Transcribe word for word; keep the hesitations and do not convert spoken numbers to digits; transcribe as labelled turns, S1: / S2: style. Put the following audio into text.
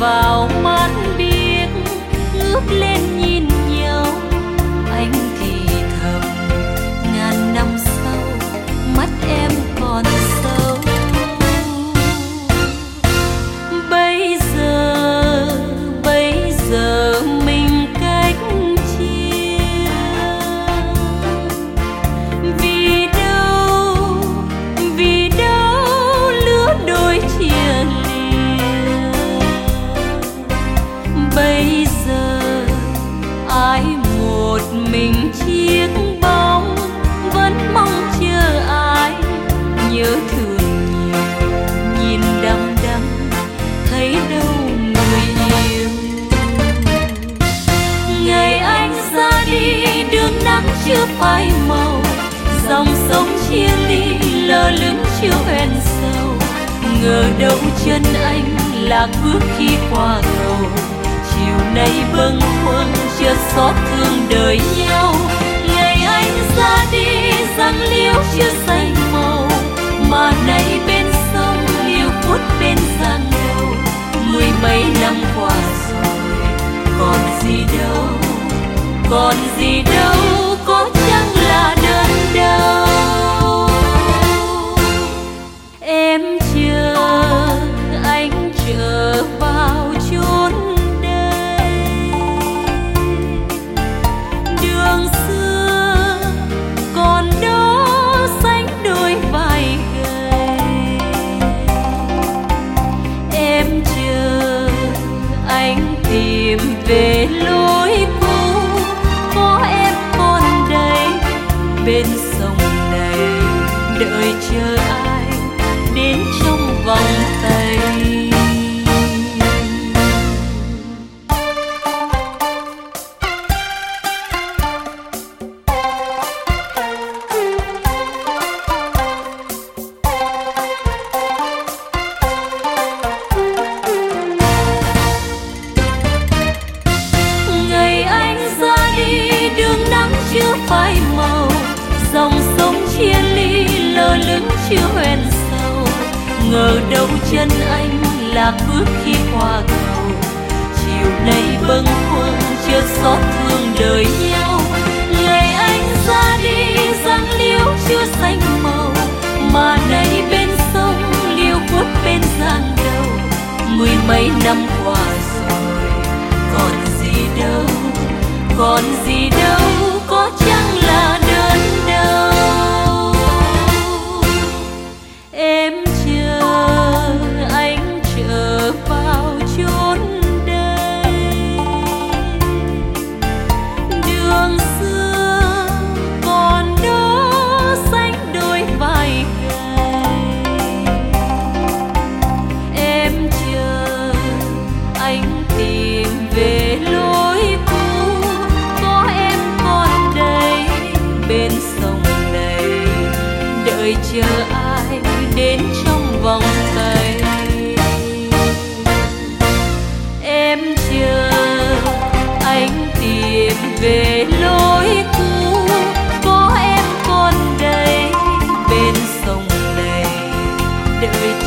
S1: vào mắt biếc, ngước lên nhìn nhau. Anh thì thầm ngàn năm sau mắt em còn sâu. Bây giờ bây giờ mình cách chia, vì đâu vì đâu lứa đôi chia lìa. Bây giờ ai một mình chiếc bóng, vẫn mong chờ ai nhớ thương nhiều, nhìn đăm đăm thấy đâu người yêu. Ngày anh ra đi đường nắng chưa phai màu, dòng sông chia ly lơ lửng chiều ven sâu. Ngờ đâu chân anh lạc bước khi qua cầu, chiều nay bâng khuâng chợt xót thương đời nhau. Ngày anh ra đi răng liễu chưa xanh màu, mà nay bên sông liễu phút bên giang đầu. Mười mấy năm qua rồi còn gì đâu, còn gì đâu, có chăng là đơn đau. Em chờ anh trở vào chốn đây, đường xưa còn đó sánh đôi vai gầy. Em chờ anh tìm về lối cũ, có em còn đây bên sông này, đợi chờ ai đến trong vòng tay. Ngày anh ra đi đường nắng chưa phai màu, dòng sông chia ly lơ lửng chiều ven sâu. Ngờ đâu chân anh lạc bước khi qua cầu, chiều nay bâng khuâng chợt xót thương đời nhau. Ngày anh ra đi răng liễu chưa xanh màu, mà nay bên sông liễu phút bên giang đầu. Mười mấy năm qua rồi còn gì đâu, còn gì đâu, có chăng là đơn đau. Em chờ anh trở vào chốn đây, đường xưa còn đó sánh đôi vai gầy. Em chờ anh tìm về lối cũ, có em còn đây bên sông này, đợi chờ ai đến trong vòng tay. Em chờ anh tìm về lối cũ, có em còn đây bên sông này, đợi